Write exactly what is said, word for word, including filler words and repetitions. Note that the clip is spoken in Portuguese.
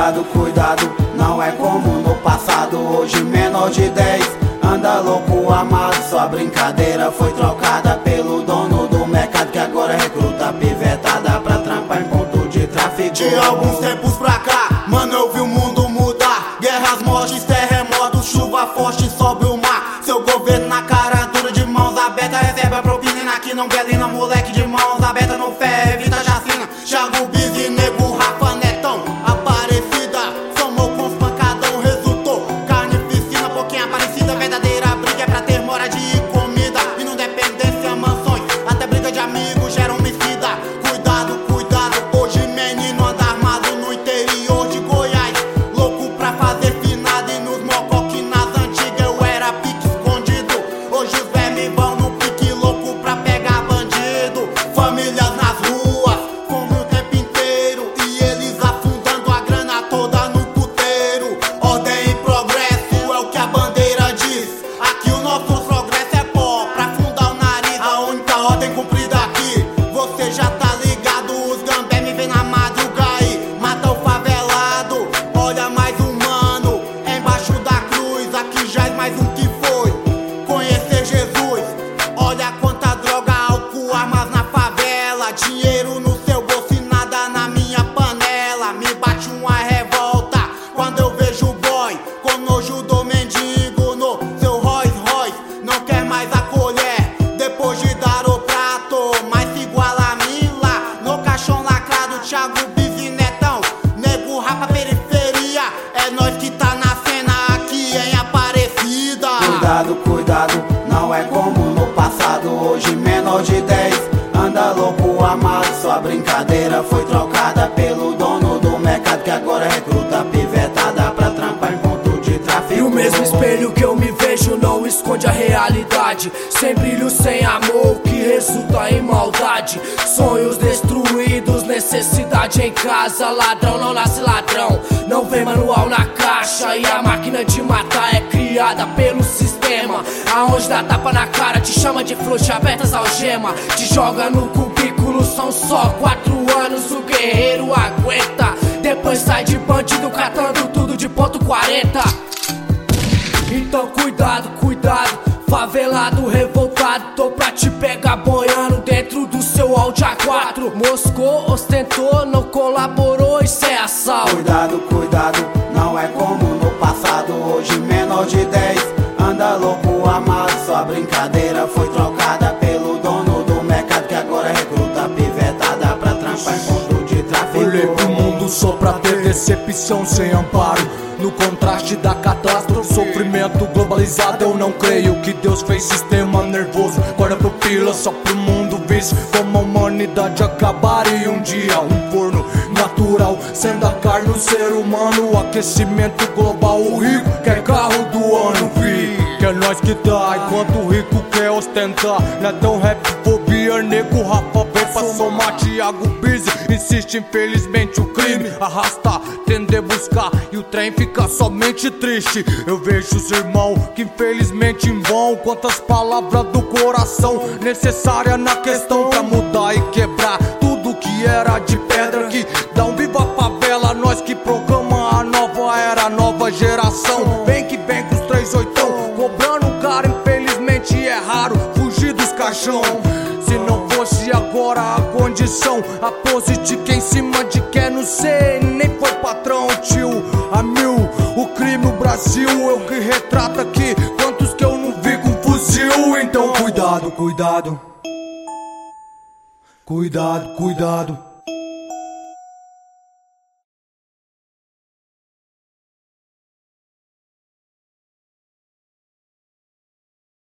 Cuidado, cuidado, não é como no passado. Hoje menor de dez anda louco amado. Sua brincadeira foi trocada pelo dono do mercado, que agora recruta a pivetada pra trampar em ponto de tráfico. De alguns tempos pra cá, mano, eu vi o mundo mudar. Guerras, mortes, terremotos, chuva forte sobre o mar. Seu governo na cara dura, de mãos abertas, recebe a propina que não quer lina. Moleque de mãos abertas no fé, evita chacina. Thiago Bizzy, Nego, Rafa, Netão, Aparecida, somou com os pancadão, resultou carnificina, pouquinho aparecida. Verdadeira briga é pra ter moradia e comida, e não dependência, mansões, até briga de amigos gera homicida. Cuidado, cuidado, hoje menino anda armado no interior de Goiás, louco pra fazer finada. E nos mocoque nas antigas eu era pique escondido, hoje os vermes vão no pique louco pra pegar bandido. Famílias nas ruas, fome o tempo inteiro, e eles afundando a grana toda no puteiro. Ordem e progresso é o que a bandeira diz. Aqui o nosso progresso é pó pra afundar o nariz. A única ordem cumprida aqui, você já tá ligado. Os gambé me vem na madruga e mata o favelado. Olha mais um mano embaixo da cruz, aqui já é mais um que foi conhecer Jesus. Olha quanta droga, álcool, armas na favela, dinheiro no seu bolso e nada na minha panela. Me bate uma revolta quando eu vejo o boy com nojo do mendigo no seu Rolls Royce. Não quer mais acolher depois de dar o prato, mas se iguala a mim lá no caixão lacrado. Thiago Bizzy, Netão, Nego, Rafa, periferia, é nós que tá na cena aqui em Aparecida. Cuidado, cuidado, não é como no passado. Hoje menor de dez anda louco amado. Sua brincadeira foi trocada pelo dono do mercado, que agora recruta a pivetada pra trampar em ponto de tráfico. E o mesmo espelho que eu me vejo não esconde a realidade. Sem brilho, sem amor, que resulta em maldade. Sonhos destruídos, necessidade em casa. Ladrão não nasce ladrão, não vem manual na caixa. E a máquina de matar é criada pelo sistema, aonde dá tapa na cara, te chama de frouxa, aperta as algemas, te joga no cubículo. São só quatro anos, o guerreiro aguenta. Depois sai de bandido catando tudo de ponto quarenta. Então cuidado, cuidado, favelado, revoltado, tô pra te pegar boiando dentro do seu Audi A quatro. Moscou, ostentou, não colaborou, isso é assalto. Cuidado, cuidado, não é como no passado. Hoje menor de dez anda louco amado. Sua brincadeira foi trocada pelo dono do mercado, que agora recruta a pivetada pra trampar em ponto de tráfico. Olhei pro mundo só pra ter decepção sem amparo. No contraste da catástrofe, sofrimento globalizado, eu não creio que Deus fez sistema nervoso. Guarda pupila só pro mundo ver como a humanidade acabar. E um dia um forno natural, sendo a carne o ser humano. O aquecimento global, o rico quer carro do ano, vi. Que é nós que dá, enquanto o rico quer ostentar. Netão, rap, fobia, Nego, Rafa, vem pra somar. Thiago Bizzy insiste, infelizmente o crime arrasta, tender buscar e o trem fica somente triste. Eu vejo os irmãos que infelizmente em vão, quantas palavras do coração necessárias na questão pra mudar e quebrar tudo que era de pedra. Que dá um viva a favela, nós que proclama a nova era, a nova geração. Vem que vem com os três oitão, cobrando cara, infelizmente é raro fugir dos caixão. Se não fosse agora a condição, a pose de quem em cima de quem não sei, nem foi patrão, tio. A mil, o crime, o Brasil, eu que retrato aqui quantos que eu não vi com fuzil. Então cuidado, cuidado, cuidado, cuidado.